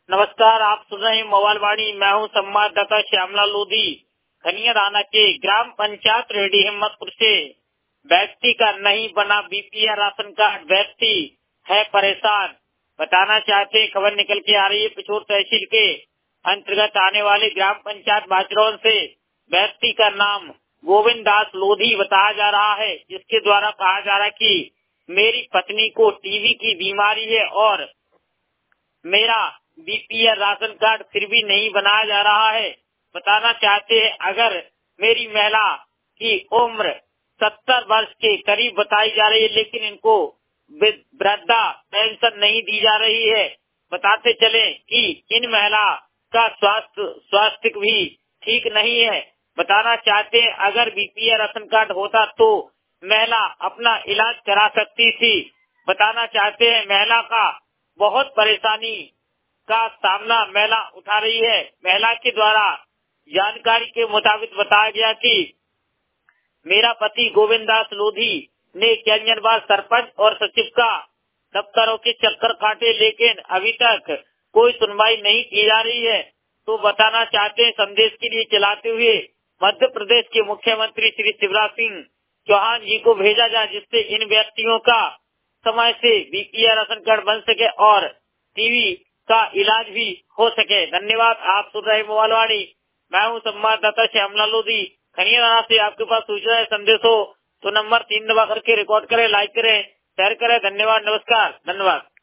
नमस्कार, आप सुन रहे हैं मोबाइल वाणी। मैं हूं संवाददाता श्यामला लोधी। खनिया थाना के ग्राम पंचायत रेडी हिम्मतपुर से व्यक्ति का नहीं बना बीपीएल राशन कार्ड, व्यक्ति है परेशान। बताना चाहते, खबर निकल के आ रही है पिछोर तहसील के अंतर्गत आने वाले ग्राम पंचायत बाजरौन से व्यक्ति का नाम गोविंद दास लोधी बताया जा रहा है, जिसके द्वारा कहा जा रहा है कि मेरी पत्नी को टीबी की बीमारी है और मेरा बीपीएल राशन कार्ड फिर भी नहीं बनाया जा रहा है। बताना चाहते हैं, अगर मेरी महिला की उम्र 70 वर्ष के करीब बताई जा रही है, लेकिन इनको वृद्धा पेंशन नहीं दी जा रही है। बताते चले कि इन महिला का स्वास्थ्य भी ठीक नहीं है। बताना चाहते हैं, अगर बीपीएल राशन कार्ड होता तो महिला अपना इलाज करा सकती थी। बताना चाहते हैं, महिला का बहुत परेशानी का सामना महिला उठा रही है। महिला के द्वारा जानकारी के मुताबिक बताया गया कि मेरा पति गोविंद दास लोधी ने कैंजनबाद सरपंच और सचिव का दफ्तरों के चक्कर काटे, लेकिन अभी तक कोई सुनवाई नहीं की जा रही है। तो बताना चाहते हैं, संदेश के लिए चलाते हुए मध्य प्रदेश के मुख्यमंत्री श्री शिवराज सिंह चौहान जी को भेजा जाए, जिससे इन व्यक्तियों का समय से बीपीएल राशन कार्ड बन सके और टीबी का इलाज भी हो सके। धन्यवाद। आप सुन रहे मोबाइल वाणी। मैं हूं संवाददाता श्यामला लोधी। खनिया थाना से आपके पास सूचना है, संदेश हो तो नंबर 3 दबा करके रिकॉर्ड करें, लाइक करें, शेयर करें। धन्यवाद, नमस्कार, धन्यवाद।